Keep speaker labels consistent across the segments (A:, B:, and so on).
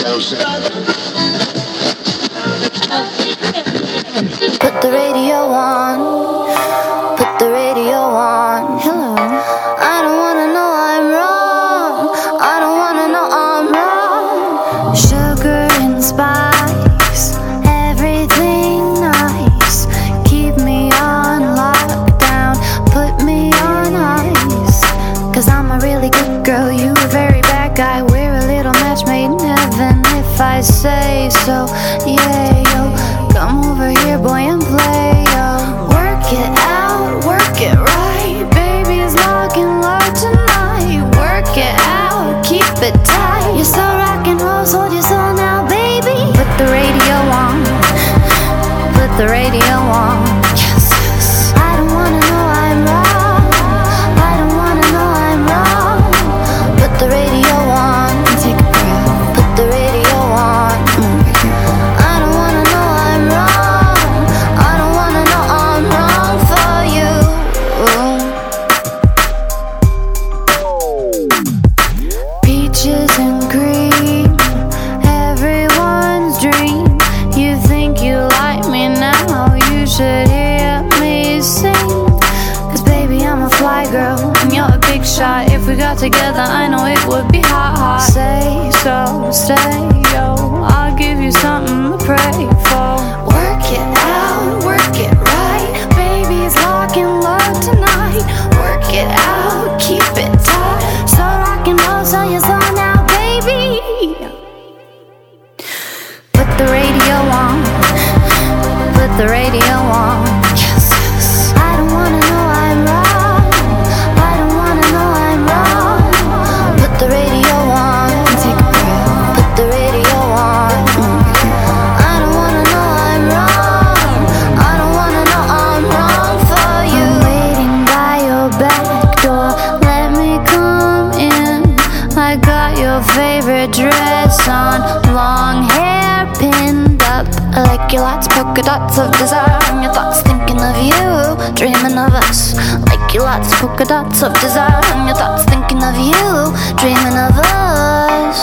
A: Put the radio on. Put the radio on. Hello. I don't wanna know I'm wrong. I don't wanna know I'm wrong. Sugar and spice, everything nice. Keep me on lockdown, put me on ice. 'Cause I'm a really good girl, you a very bad guy. We're a little match made in heaven, if I say so. Yeah, yo, come over here, boy, and play, yo. Work it out, work it right. Baby's locking low tonight. Work it out, keep it tight. You're so rock and roll, hold your soul now, baby. Put the radio on. Put the radio on. Yes, yes. I don't wanna know I'm wrong. I don't wanna know I'm wrong. Put the radio on. Take a breath. Put the radio on. I don't wanna know I'm wrong. I don't wanna know I'm wrong for you. Peaches and cream, everyone's dream. You think you like me now, you should hear me sing. 'Cause baby, I'm a fly girl and you're a big shot. If we got together, I know it would be hot, hot. Say so, stay, yo. I'll give you something to pray for. Work it out, work it right. Baby's locking low tonight. Work it out, keep it tight. So rock and roll, so you're so now, baby. Put the radio on. Put the radio on. Yes, yes. I don't wanna know I'm wrong. I don't wanna know I'm wrong. Put the radio on. Take a breath. Put the radio on. I don't wanna know I'm wrong. I don't wanna know I'm wrong for you. I'm waiting by your back door. Let me come in. I got your favorite dress on. Long hair pinned up. I like your lots, polka dots of desire. And your thoughts thinking of you, dreaming of us. Like your lots, polka dots of desire. And your thoughts thinking of you, dreaming of us.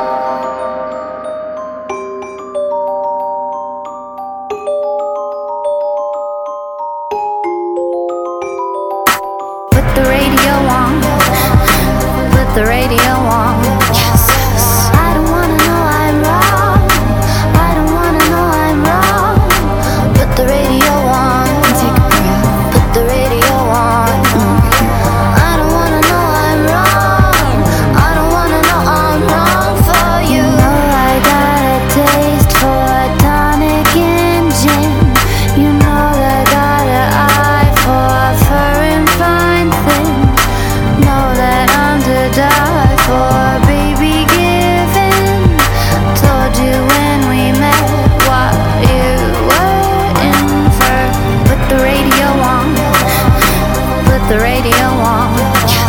A: Put the radio on. Put the radio on. Yes, yes. I don't wanna know I'm wrong. I don't wanna know I'm wrong. Put the radio on. Take a breath. Put the radio on. I don't wanna know I'm wrong. I don't wanna know I'm wrong for you. Know I got a taste for tonic and gin. You know that I got an eye for fur and fine things. Know that I'm to die for, baby, giving. Told you when we met what you were in for. Put the radio on. Put the radio on.